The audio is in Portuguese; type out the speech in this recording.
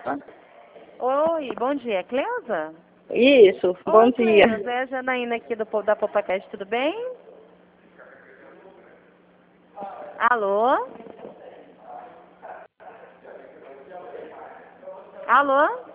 Oi, bom dia. Cleusa? Isso, bom dia. Cleusa, é a Janaína aqui da Popacast, tudo bem? Alô? Alô?